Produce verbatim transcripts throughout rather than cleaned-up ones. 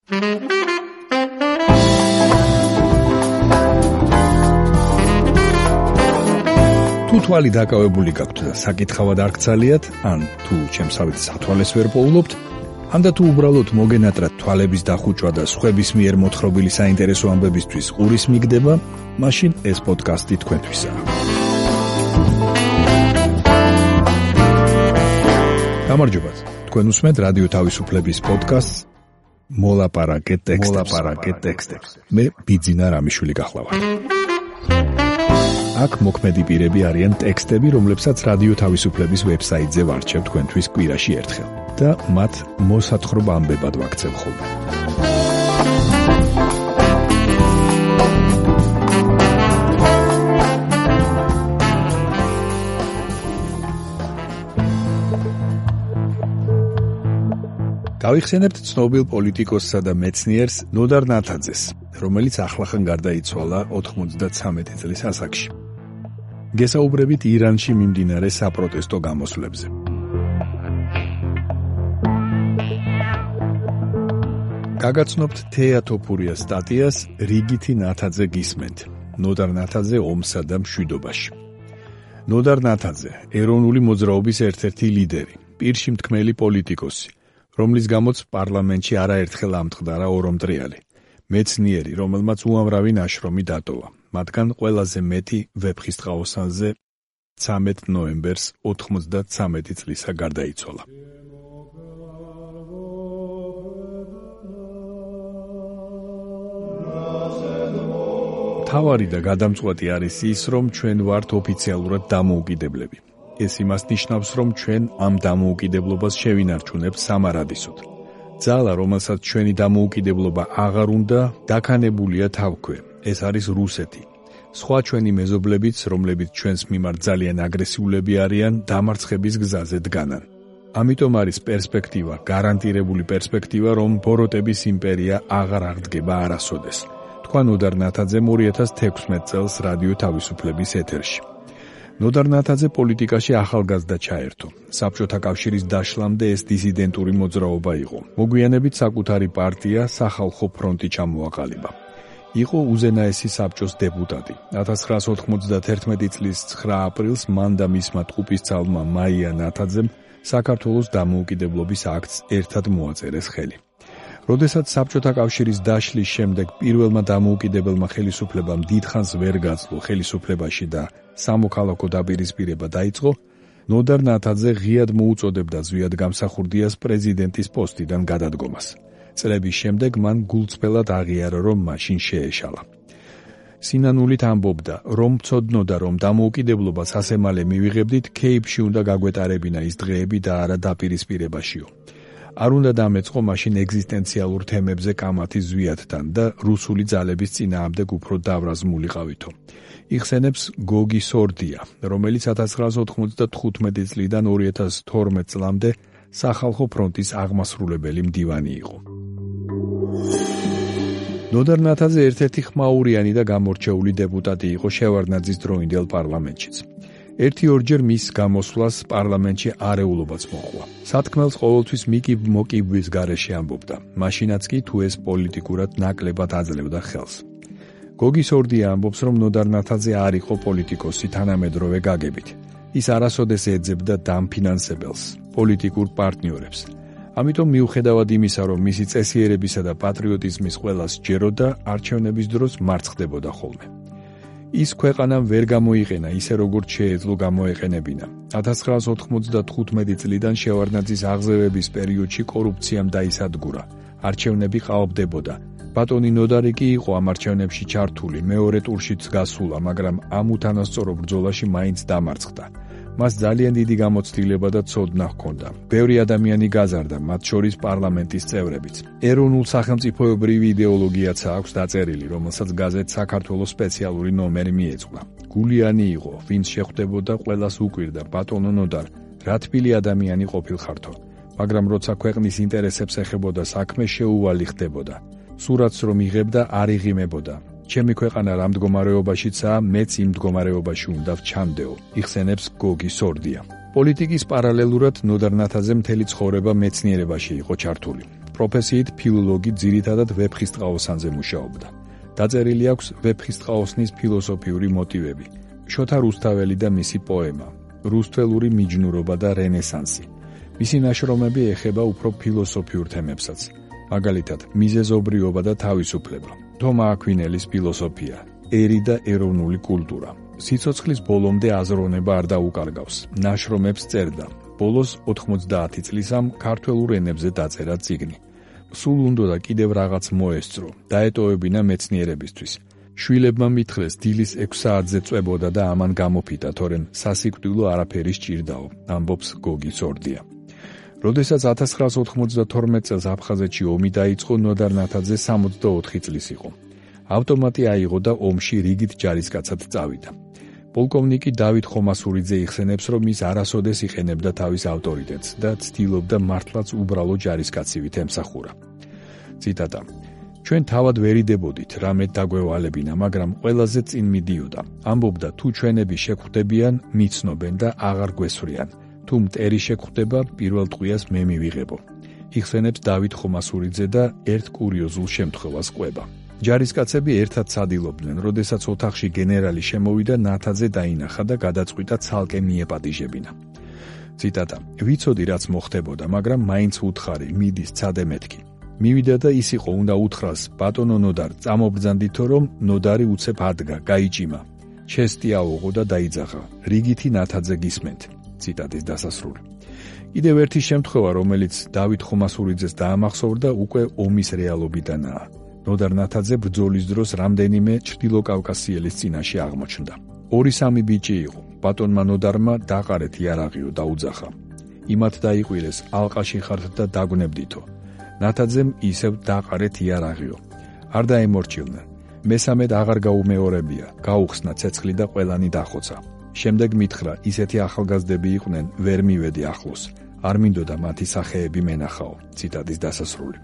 თუ თვალი დაკავებული გაქვთ და საკითხავად არ გცალიათ, ან თუ ჩემსავით სათვალეს ვერ პოულობთ, ანდა თუ უბრალოდ მოგენატრათ თვალების დახუჭვა და სხვების მიერ მოთხრობილი საინტერესო ამბებისთვის ყურის მიგდება, მაშინ ეს პოდკასტი თქვენთვისაა. გამარჯობათ, თქვენ უსმენთ რადიო თავისუფლების პოდკასტს მოლაპარაკე ტექსტებს. მე ბიძინა რამიშვილი გახლავართ. აქ მოქმედი პირები არიან ტექსტები, რომლებსაც რადიო თავისუფლების ვებსაიტზე ვარჩევ თქვენთვის კვირაში ერთხელ და მათ მოსათხრობ ამბებად ვაქცევ ხოლმე. გავიხსენებთ ცნობილ პოლიტიკოსსა და მეცნიერს ნოდარ ნათაძეს, რომელიც ახლახან გარდაიცვალა ოცდამეტრე წლის ასაკში. გესაუბრებით ირანში მიმდინარე საპროტესტო გამოსვლებზე. გაგაცნობთ თეატოფურიას სტატიას რიგითი ნათაძე გისმენთ. ნოდარ ნათაძე ომსა და მშვიდობაში. ნოდარ ნათაძე ეროვნული მოძრაობის ერთ-ერთი ლიდერი, პირში მთქმელი პოლიტიკოსი, რომლის გამოც პარლამენტში არაერთხელ ამტყდარა ორომტრიალი. მეცნიერი, რომელმაც უამრავი ნაშრომი დატოვა. მათგან ყველაზე მეტი ვეფხისტყაოსანზე ცამეტ ნოემბერს ოცდამეტრე წლისა გარდაიცვალა. თავარი და გადამწყვეტი არის ის, რომ ჩვენ ვართ ოფიციალურად დამოუკიდებლები. ეს იმას ნიშნავს, რომ ჩვენ ამ დამოუკიდებლობას შევინარჩუნებთ სამარადისოდ. ძალა, რომელსაც ჩვენი დამოუკიდებლობა აღარ უნდა, დაქანებულია თავქვე. ეს არის რუსეთი. სხვა ჩვენი მეზობლებიც, რომლებიც ჩვენს მიმართ ძალიან აგრესიულები არიან, დამარცხების გზაზე დგანან. ამიტომ არის პერსპექტივა, გარანტირებული პერსპექტივა, რომ ბოროტების იმპერია აღარ აღდგება არასოდეს. თქვა ნოდარ ნათაძემ ორი ათას თექვსმეტ წელს რადიო თავისუფლების ეთერში. ნოდარ ნათაძე პოლიტიკაში ახალგაზრდა ჩაერთო. საბჭოთა კავშირის დაშლამდე ეს დისიდენტური მოძრაობა იყო. მოგვიანებით საკუთარი პარტია სახალხო ფრონტი ჩამოაყალიბა. იყო უზენაესი საბჭოს დეპუტატი. ათას ცხრაასი ოთხმოცდათერთმეტი წლის ცხრა აპრილს მან და მისმა ტყუპისცალმა მაია ნათაძემ საქართველოს დამოუკიდებლობის აქტს ერთად მოაწერეს ხელი. როდესაც საბჭოთა კავშირის დაშლის შემდეგ პირველმა დამოუკიდებელმა ხელისუფლებამ დიდხანს ვერ გაძლო ხელისუფლებაში და სამოქალაქო დაპირისპირება დაიწყო, ნოდარ ნათაძე ღიად მოუწოდებდა ზვიად გამსახურდიას პრეზიდენტის პოსტიდან გადადგომას. წლების შემდეგ მან გულწრფელად აღიარა, რომ მაშინ შეეშალა. სინანულით ამბობდა, რომ მცოდნოდა, რომ დამოუკიდებლობას ასე მალე მივიღებდით, ქეიფში უნდა გაგვეტარებინა ის დღეები და არა დაპირისპირებაშიო. არ უნდა დამეწყო მაშინ ეგზისტენციალურ თემებზე კამათი ზვიადთან და რუსული ძალების წინააღმდეგ უფრო დავრაზმულიყავითო. იხსენებს გოგი სორდია, რომელიც ათას ცხრაასი ოთხმოცდათხუთმეტი წლიდან ორი ათას თორმეტ წლამდე სახალხო ფრონტის აღმასრულებელი მდივანი იყო. ნოდარ ნათაძე ერთ-ერთი ხმაურიანი და გამორჩეული დეპუტატი იყო შევარდნაძის დროინდელ პარლამენტშიც. ერთი-ორჯერ მის გამოსვლას პარლამენტში არეულობაც მოჰყვა. სათქმელს ყოველთვის მიკი მოკიბვის გარეშე ამბობდა, მაშინაც კი თუ ეს პოლიტიკურად ნაკლებად აძლევდა ხელს. გოგი სორდია ამბობს, რომ ნოდარ ნათაძე არ იყო პოლიტიკოსი თანამედროვე გაგებით. ის არასოდეს ეძებდა დამფინანსებელს, პოლიტიკურ პარტნიორებს. ამიტომ მიუხედავად იმისა, რომ მისი წესიერებისა და პატრიოტიზმის ყველას სჯეროდა, არჩევნების დროს მარცხდებოდა ხოლმე. ის ქვეყანამ ვერ გამოიყენა ისე როგორც შეეძლო გამოეყენებინა. ათას ცხრაასი ოთხმოცდათხუთმეტი წლიდან შევარდნაძის აღზევების პერიოდში კორუფციამ დაისადგურა. არჩევნები ყალბდებოდა. ბატონი ნოდარი კი იყო ამ არჩევნებში ჩართული, მეორე ტურშიც გასულა, მაგრამ ამ უთანასწორო ბრძოლაში მაინც დამარცხდა. მას ძალიან დიდი გამოცდილება და ცოდნა ჰქონდა. ბევრი ადამიანი გაზარდა, მათ შორის პარლამენტის წევრებიც. ეროვნულ სახელმწიფოებრივი იდეოლოგიაც აქვს დაწერილი, რომელსაც გაზეთ საქართველოს სპეციალური ნომერი მიეძღვნა. გულიანი იყო, ვინც შეხვდებოდა, ყველას უკვირდა, ბატონო ნოდარ, რა თბილი ადამიანი ყოფილხართო, მაგრამ როცა ქვეყნის ინტერესებს ეხებოდა საქმე, შეუვალი ხდებოდა. სურათს რომ იღებდა, არ იღიმებოდა. ჩემი ქვეყანა რა მდგომარეობაშიცაა, მეც იმ მდგომარეობაში უნდა ვჩამდეო, იხსენებს გოგი სორდია. პოლიტიკის პარალელურად ნოდარ ნათაძე მთელი ცხოვრება მეცნიერებაში იყო ჩართული. პროფესიით ფილოლოგი, ძირითადად ვეფხისტყაოსანზე მუშაობდა. დაწერილი აქვს ვეფხისტყაოსნის ფილოსოფიური მოტივები, შოთა რუსთაველი და მისი პოემა, რუსთველური მიჯნურობა და რენესანსი. მისი ნაშრომები ეხება უფრო ფილოსოფიურ თემებსაც, მაგალითად, მიზეზობრიობა და თავისუფლება, თომა აქვინელის ფილოსოფია, ერი და ეროვნული კულტურა. სიცოცხლის ბოლომდე აზროვნება არ დაუკარგავს, ნაშრომებს წერდა. ბოლოს ოთხმოცდაათი წლისამ ქართველურ ენებზე დაწერა წიგნი. სულ უნდა კიდევ რაღაც მოესწრო, დაეტოვებინა მეცნიერებისთვის. შვილებმა მითხრეს დილის ექვს საათზე წვებოდა და ამან გამოფიტა, თორემ სასიკვდილო არაფერი სჭირდაო, ამბობს გოგი სორდია. როდესაც ათას ცხრაას ოთხმოცდათორმეტ წელს აფხაზეთში ომი დაიწყო, ნოდარ ნათაძე სამოცდაოთხი წლის იყო. ავტომატი აიღო და ომში რიგით ჯარისკაცად წავიდა. პოლკოვნიკი დავით ხომასურიძე იხსენებს, რომ ის არასოდეს იყენებდა თავის ავტორიტეტს და ცდილობდა მართლაც უბრალო ჯარისკაცივით ემსახურა. ციტატა: ჩვენ თავად ვერიდებოდით, რამე დაგვევალებინა, მაგრამ ყველაზე წინ მიდიოდა. ამბობდა, თუ ჩვენები შეგხვდებიან, მიცნობენ და აღარ გვესვრიან. თუ მტერი შეგხვდება, პირველ ტყვიას მე მივიღებო. იხსენებს დავით ხომასურიძე და ერთ კურიოზულ შემთხვევას ყვება. ჯარისკაცები ერთად ცადილობდნენ, როდესაც ოთახში გენერალი შემოვიდა, ნათაძე დაინახა და გადაწყვიტა ცალკე მიეპატიჟებინა. ციტატა: ვიცოდი რაც მოხდებოდა, მაგრამ მაინც უთხარი, მიდის ცადე მეთქი. მივიდა და ის იყო, უნდა უთხრას, ბატონო ნოდარ, წამობრძანდითო, რომ ნოდარი უცებ ადგა, გაიჭიმა. ჩესტი აუღო და დაიძახა. რიგითი ნათაძე გისმენთ. ციტატის დასასრული. კიდევ ერთი შემთხვევა, რომელიც დავით ხომასურიძეს დაამახსოვრდა, უკვე ომის რეალობიდანაა. ნოდარ ნათაძე ბრძოლის დროს რამდენიმე ჩრდილოკავკასიელის წინაშე აღმოჩნდა. ორი სამი ბიჭი იყო. ბატონმა ნოდარმა დაყარეთ იარაღიო დაუძახა. იმათ დაიყვირეს, ალყაში ხართ და დაგვნებდითო. ნათაძემ ისევ დაყარეთ იარაღიო. არ დაემორჩილნა. მესამედ აღარ გაუმეორებია, გაუხსნა ცეცხლი და ყველანი დახოცა. შემდეგ მითხრა, ისეთი ახალგაზრდები იყვნენ, ვერ მივედი ახლოს. არ მინდოდა მათი სახეები მენახაო. ციტატის დასასრული.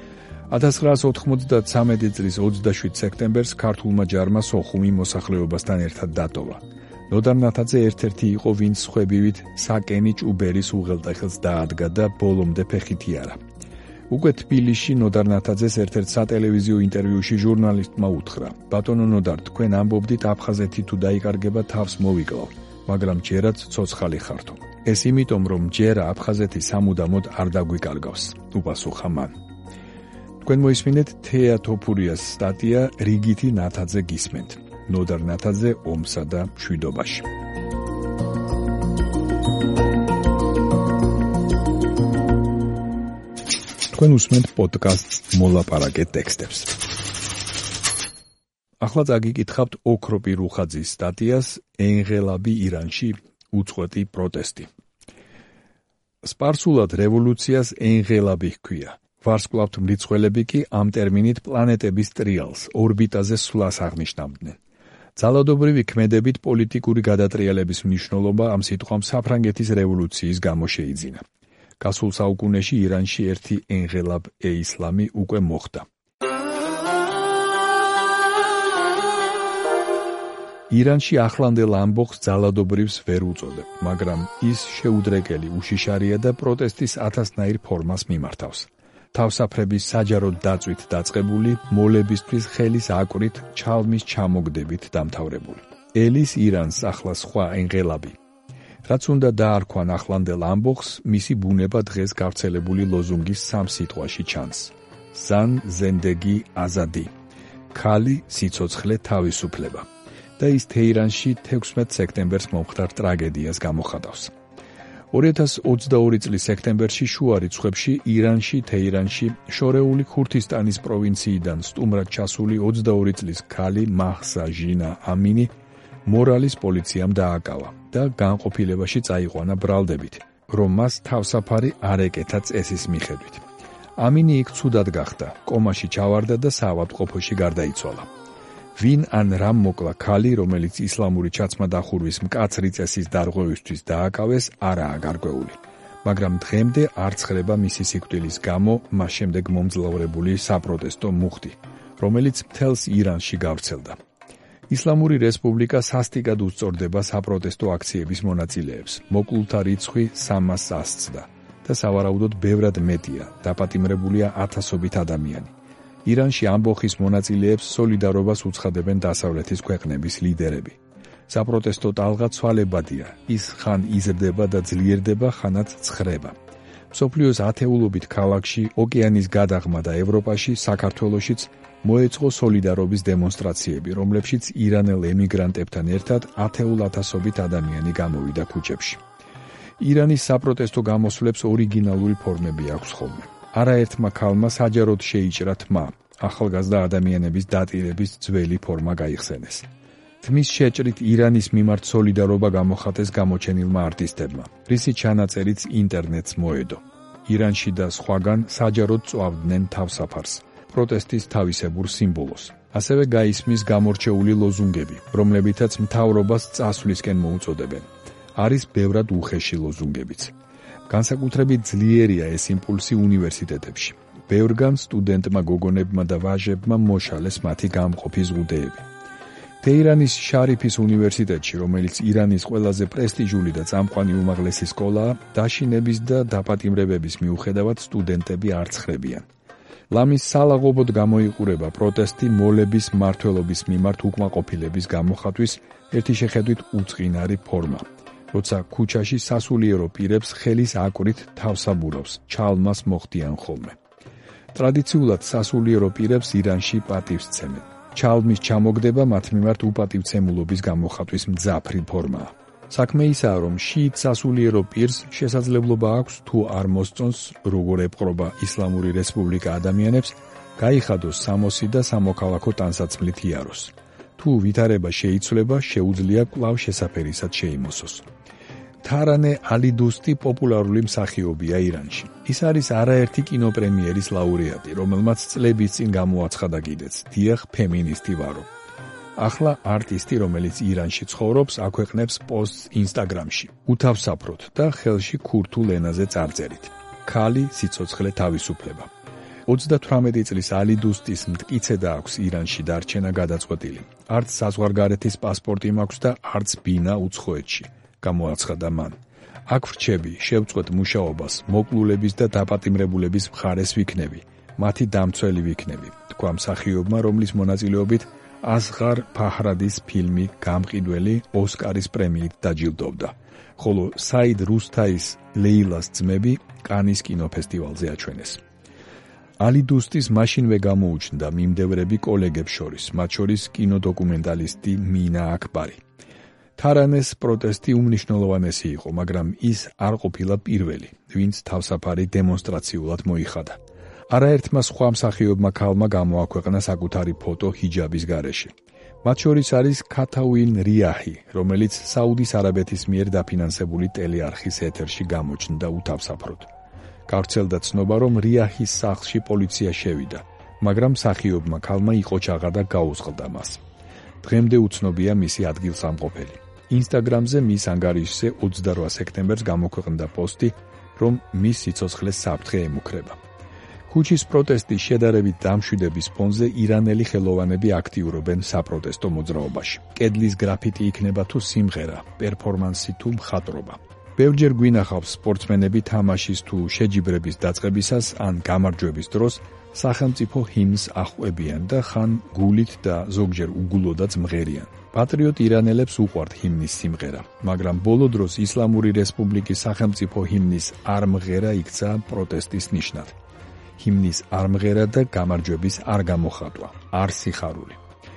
ათას ცხრაას ოთხმოცდათვრამეტი წლის ოცდაშვიდ სექტემბერს ქართულმა ჯარმა სოხუმი მოსახლეობასთან ერთად დატოვა. ნოდარ ნათაძე ერთ-ერთი იყო, ვინც სხვებივით საკენი ჭუბერის უღელტეხილს დაადგა და ბოლომდე ფეხით იარა. უკვე თბილისში ნოდარ ნათაძეს ერთ-ერთ სატელევიზიო ინტერვიუში ჟურნალისტმა უთხრა: ბატონო ნოდარ, თქვენ ამბობდით აფხაზეთი თუ დაიკარგება თავს მოვიკლავ, მაგრამ ჯერაც ცოცხალი ხართო. ეს იმიტომ, რომ ჯერა აფხაზეთი სამუდამოდ არ დაგვიკარგავს, უპასუხა მან. თქვენ მოისმინეთ თეა თოფურიას სტატია რიგითი ნათაძე გისმენთ. ნოდარ ნათაძე ომსა და მშვიდობაში. თქვენ უსმენთ პოდკასტს მოლაპარაკე ტექსტებს. ახლა წაგიკითხავთ ოქროპი რუხაძის სტატიას ენღელაბი ირანში უწყვეტი პროტესტი. სპარსულად რევოლუციას ენღელაბი ჰქვია. ვარსკვლავთ მრიცხველები კი ამ ტერმინით პლანეტების ტრიალს, ორბიტაზე სვლას აღნიშნავდნენ. ძალადობრივი ქმედებით პოლიტიკური გადატრიალების მნიშვნელობა ამ სიტყვამ საფრანგეთის რევოლუციის გამო შეიძინა. გასულ საუკუნეში ირანში ერთი ენღელაბ-ე-ისლამი უკვე მოხდა. ირანში ახლანდელ ამბოხს ძალადობრივს ვერ უწოდებ, მაგრამ ის შეუდრეკელი უშიშარია და პროტესტის ათასნაირ ფორმას მიმართავს. თავსაფრების საჯაროდ დაწვით დაწყებული, მოლებისთვის ხელის აკვრით, ჩალმის ჩამოგდებით დამთავრებული. ელის ირანს ახლა სხვა ენღელაბი. რაც უნდა დაარქვან ახლანდელ ამბოხს, მისი ბუნება დღეს გავრცელებული ლოზუნგის სამ სიტყვაში ჩანს. ზან ზენდეგი აზადი. ქალი, სიცოცხლე, თავისუფლება. და ის თეირანში თექვსმეტ სექტემბერს მომხდარ ტრაგედიას გამოხატავს. ორი ათას ოცდაორი წლის სექტემბერში შუა რიცხვებში ირანში, თეირანში, შორეული ქურთისტანის პროვინციიდან სტუმრად ჩასული ოცდაორი წლის ქალი მაჰსა ჟინა ამინი მორალის პოლიციამ დააკავა და განყოფილებაში წაიყვანა ბრალდებით, რომ მას თავსაფარი არ ეკეთა წესის მიხედვით. ამინი იქ ცუდად გახდა, კომაში ჩავარდა და საავადმყოფოში გარდაიცვალა. ვინ ან რამ მოკლა ქალი, რომელიც ისლამური ჩაცმა-დახურვის მკაცრი წესის დარღვევისთვის დააკავეს, არაა გარკვეული. მაგრამ დღემდე არ ცხრება მისი სიკვდილის გამო მას შემდეგ მომძლავრებული საპროტესტო მუხტი, რომელიც მთელს ირანში გავრცელდა. ისლამური რესპუბლიკა სასტიკად უსწორდება საპროტესტო აქციების მონაწილეებს. მოკლულთა რიცხვი სამას ასწდა. და სავარაუდოდ ბევრად მეტია, დაპატიმრებულია ათასობით ადამიანი. ირანში ამბოხის მონაწილეებს სოლიდარობას უცხადებენ დასავლეთის ქვეყნების ლიდერები. საპროტესტო ტალღა ცვალებადია, ის ხან იზრდება და ძლიერდება, ხანაც ცხრება. მსოფლიოს ათეულობით ქალაქში, ოკეანის გადაღმა და ევროპაში, საქართველოშიც მოეწყო სოლიდარობის დემონსტრაციები, რომლებშიც ირანელ ემიგრანტებთან ერთად ათეულ ათასობით ადამიანი გამოვიდა ქუჩებში. ირანის საპროტესტო გამოსვლებს ორიგინალური ფორმები აქვს ხოლმე. არაერთმა ქალმა საჯაროდ შეიჭრა თმა, ახალგაზრდა ადამიანების დატირების ძველი ფორმა გაიხსენეს. თმის შეჭრით ირანის მიმართ სოლიდარობა გამოხატეს გამოჩენილმა არტისტებმა, რისი ჩანაწერიც ინტერნეტს მოედო. ირანში და სხვაგან საჯაროდ წვავდნენ თავსაფარს, პროტესტის თავისებურ სიმბოლოს. ასევე გაისმის გამორჩეული ლოზუნგები, რომლებითაც მთავრობას წასვლისკენ მოუწოდებენ. არის ბევრად უხეში ლოზუნგებიც. განსაკუთრებით ძლიერია ეს იმპულსი უნივერსიტეტებში. ბევრგან სტუდენტმა გოგონებმა და ვაჟებმა მოშალეს მათი გამყოფი ზღუდეები. თეირანის შარიფის უნივერსიტეტში, რომელიც ირანის ყველაზე პრესტიჟული და წამყვანი უმაღლესი სკოლაა, დაშინების და დაპატიმრებების მიუხედავად სტუდენტები არ ცხრებიან. ლამის სალაღობოდ გამოიყურება პროტესტი მოლების მმართველობის მიმართ უკმაყოფილების გამოხატვის ერთი შეხედვით უწყინარი ფორმა. როცა ქუჩაში სასულიერო პირებს ხელის აკვრით თავსაბურავს, ჩალმას მოხდიან ხოლმე. ტრადიციულად სასულიერო პირებს ირანში პატივს სცემენ. ჩალმის ჩამოგდება მათ მიმართ უპატივცემულობის გამოხატვის მძაფრი ფორმაა. საქმე ისაა, რომ შიიტ სასულიერო პირს შესაძლებლობა აქვს თუ არ მოსწონს, როგორ ეპყრობა ისლამური რესპუბლიკა ადამიანებს, გაიხადოს სამოსი და სამოქალაქო ტანსაცმლით იაროს. თუ ვითარება შეიცვლება, შეუძლია კვლავ შესაფერისად შეიმოსოს. თარანე ალიდუსტი პოპულარული მსახიობია ირანში. ის არის არაერთი კინოპრემიერის ლაურეატი, რომელმაც წლების წინ გამოაცხადა კიდეც, დიახ, ფემინისტი ვარო. ახლა არტისტი, რომელიც ირანში ცხოვრობს, აქვეყნებს პოსტს ინსტაგრამში, უთავსაფროდ და ხელში ქურთულ ენაზე წარწერით. ქალი, სიცოცხლე, თავისუფლება. ოცდათვრამეტი წლის ალიდუსტის მტკიცე და აქვს ირანში დარჩენა გადაწყვეტილი. არც საზღვარგარეთის პასპორტი მაქვს და არც ბინა უცხოეთში, გამოაცხადა მან. აქ ვრჩები, შევწყვეტ მუშაობას, მოკლულების და დაპატიმრებულების მხარეს ვიქნები, მათი დამცველი ვიქნები, თქვა მსახიობმა, რომლის მონაწილეობით ასღარ ფაჰრადის ფილმი გამყიდველი ოსკარის პრემიით დაჯილდოვდა, ხოლო საიდ რუსთაის ლეილას ძმები კანის კინოფესტივალზე აჩვენეს. ალიდუსტის მაშინვე გამოუჩნდა მიმდევრები კოლეგებს შორის, მათ შორის კინოდოკუმენტალისტი მინა აკბარი. თარანეს პროტესტი უმნიშვნელოვანესი იყო, მაგრამ ის არ ყოფილა პირველი, ვინც თავსაფარი დემონსტრაციულად მოიხადა. არაერთმა სხვა მსახიობმა ქალმა გამოაქვეყნა საკუთარი ფოტო ჰიჯაბის გარეშე. მათ შორის არის ქათაუინ რიაჰი, რომელიც საუდის არაბეთის მიერ დაფინანსებული ტელეარხის ეთერში გამოჩნდა უთავსაფროდ. გავრცელდა ცნობა, რომ რიაჰის სახლში პოლიცია შევიდა, მაგრამ მსახიობმა ქალმა იყოჩაღა და გაუზღდა მას. დღემდე უცნობია მისი ადგილსამყოფელი. ინსტაგრამზე მის ანგარიშზე ოცდარვა სექტემბერს გამოქვეყნდა პოსტი, რომ მის სიცოცხლეს საფრთხე ემუქრება. ქუჩის პროტესტის შედარებით დამშვიდების ფონზე ირანელი ხელოვანები აქტიურობენ საპროტესტო მოძრაობაში. კედლის გრაფიტი იქნება თუ სიმღერა, პერფორმანსი თუ მხატვრობა. ბევრჯერ გვინახავს სპორტსმენები თამაშის თუ შეჯიბრების დაწყებისას ან გამარჯვების დროს სახელმწიფო ჰიმნს ახვევიან და ხან გულით და ზოგჯერ უგულოდაც მღერიან. პატრიოტ ირანელებს უყვართ ჰიმნის სიმღერა, მაგრამ ბოლო დროს ისლამური რესპუბლიკის სახელმწიფო ჰიმნის არ მღერა იქცა პროტესტის ნიშნად. ჰიმნის არ მღერა და გამარჯვების არ გამოხატვა, არ სიხარული.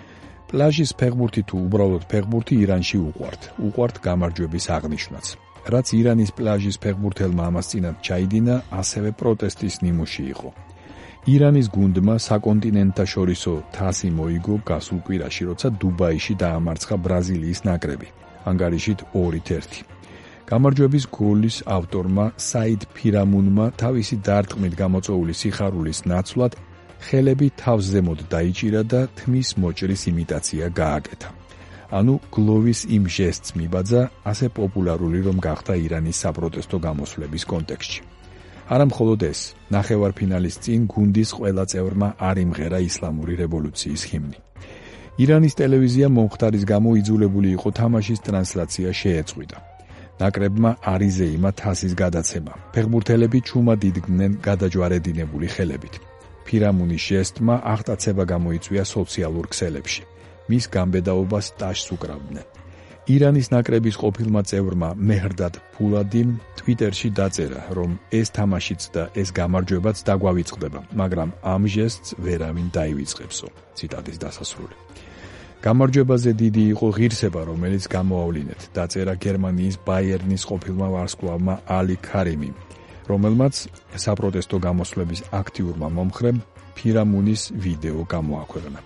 პლაჟის ფეხბურთი თუ უბრალოდ ფეხბურთი ირანში უყვართ, უყვართ გამარჯვების აღნიშვნაც. რაც ირანის პლაჟის ფეხბურთელმა ამას წინათ ჩაიდინა, ასევე პროტესტის ნიმუში იყო. ირანის გუნდმა საკონტინენტთაშორისო თასი მოიგო გასულ კვირაში, როცა დუბაიში დაამარცხა ბრაზილიის ნაკრები, ანგარიშით ორით ერთი. გამარჯვების გოლის ავტორმა საიდ ფირამუნმა თავისი დარტყმით გამოწვეული სიხარულის ნაცვლად ხელები თავს ზემოთ დაიჭირა და თმის მოჭრის იმიტაცია გააკეთა. ანუ გლოვის იმ ჟესტს მიბაძა, ასე პოპულარული რომ გახდა ირანის საპროტესტო გამოსვლების კონტექსტში. არა მხოლოდ ეს, ნახევარფინალის წინ გუნდის ყველა წევრმა არ იმღერა ისლამური რევოლუციის ჰიმნი. ირანის ტელევიზია მომხდარის გამო იძულებული იყო თამაშის ტრანსლაცია შეეწყვიტა. ნაკრებმა არ იზეიმა თასის გადაცემა. ფეხბურთელები ჩუმად იდგნენ გადაჯვარედინებული ხელებით. ფირამუნის ჟესტმა აღტაცება გამოიწვია სოციალურ ქსელებში. მის გამბედაობას ტაშს უკრავდნენ. ირანის ნაკრების ყოფილმა წევრმა მეჰრდად ფულადიმ ტვიტერში დაწერა, რომ ეს თამაშიც და ეს გამარჯვებაც დაგვავიწყდება, მაგრამ ამ ჟესტს ვერავინ დაივიწყებსო. ციტატის დასასრული. გამარჯვებაზე დიდი იყო ღირსება, რომელიც გამოავლინეთ, დაწერა გერმანიის ბაიერნის ყოფილმა ვარსკვლავმა ალი ქარიმი, რომელმაც საპროტესტო გამოსვლების აქტიურმა მომხრემ ფირამუნის ვიდეო გამოაქვეყნა.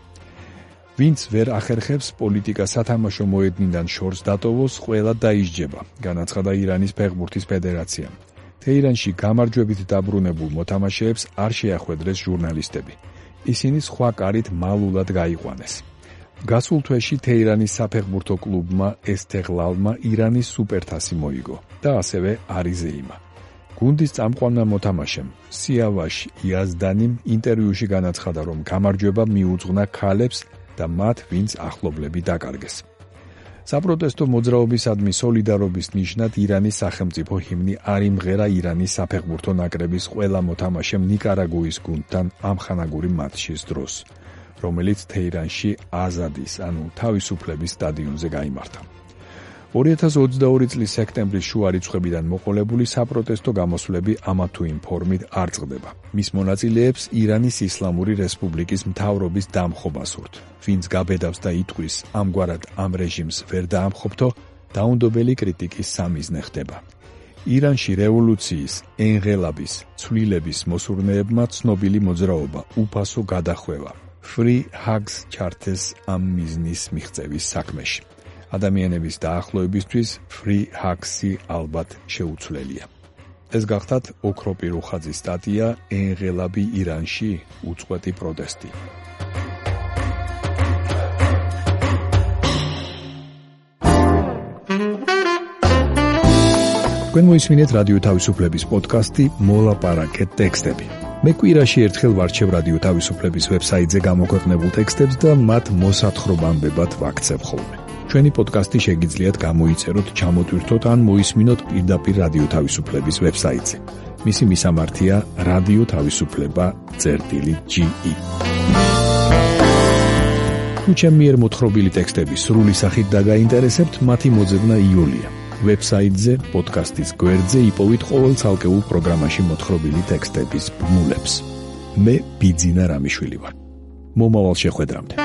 ვინც ვერ ახერხებს პოლიტიკა სათამაშო მოედნიდან შორს დატოვოს, ყველა დაისჯება, განაცხადა ირანის ფეხბურთის ფედერაციამ. თეირანში გამარჯვებით დაბრუნებულ მოთამაშეებს არ შეახვედრეს ჟურნალისტები. ისინი სხვა კარით მალულად გაიყვანეს. გასულ თვეში თეირანის საფეხბურთო კლუბმა ესთეღლალმა ირანის სუპერთასი მოიგო და ასევე არ იზეიმა. გუნდის წამყვანმა მოთამაშემ სიავაშ იაზდანიმ ინტერვიუში განაცხადა, რომ გამარჯვება მიუძღვნა ქალებს და მათ, ვინც ახლობლები დაკარგეს. საპროტესტო მოძრაობისადმი სოლიდარობის ნიშნად ირანის სახელმწიფო ჰიმნი არ იმღერა ირანის საფეხბურთო ნაკრების ყველა მოთამაშემ ნიკარაგუის გუნდთან ამხანაგური მატჩის დროს, რომელიც თეირანში აზადის, ანუ თავისუფლების სტადიონზე გაიმართა. ორი ათას ოცდაორი წლის სექტემბრის შუა რიცხვებიდან მოყოლებული საპროტესტო გამოსვლები ამა თუ იმ ფორმით არ წყდება. მის მონაწილეებს ირანის ისლამური რესპუბლიკის მთავრობის დამხობა სურთ. ვინც გაბედავს და იტყვის, ამგვარად ამ რეჟიმს ვერ დაამხობთო, დაუნდობელი კრიტიკის სამიზნე ხდება. ირანში რევოლუციის, ენღელაბის, ცვლილების მოსურნეებმა ცნობილი მოძრაობა, უფასო გადახვევა, Free Hugs ჩართეს ამ მიზნის მიღწევის საქმეში. ადამიანების დაახლოებისთვის Free Hugs-ი ალბათ შეუცვლელია. ეს გახდათ ოქროპი რუხაძის სტატია ენღელაბი ირანში უწყვეტი პროტესტი. თქვენ მოისმინეთ რადიო თავისუფლების პოდკასტი მოლაპარაკეთ ტექსტები. მე კვირაში ერთხელ ვარჩევ რადიო თავისუფლების ვებსაიტზე გამოქვეყნებულ ტექსტებს და მათ მოსათხრობამდებად ვაქცევ ხოლმე. ჩვენი პოდკასტი შეგიძლიათ გამოიწეროთ, ჩამოტვირთოთ ან მოისმინოთ პირდაპირ რადიო თავისუფლების ვებსაიტზე. მისი მისამართია რადიო თავისუფლება წერტილი ჯი ი. თუ ჩემი მიერ მოთხრობილი ტექსტები სრული სახით დაგაინტერესებთ, მათი მოძებნა იოლია. ვებსაიტზე, პოდკასტის გვერდზე იპოვით ყოველ ცალკეულ პროგრამაში მოთხრობილი ტექსტების ბმულებს. მე ბიძინა რამიშვილი ვარ. მომავალ შეხვედრამდე.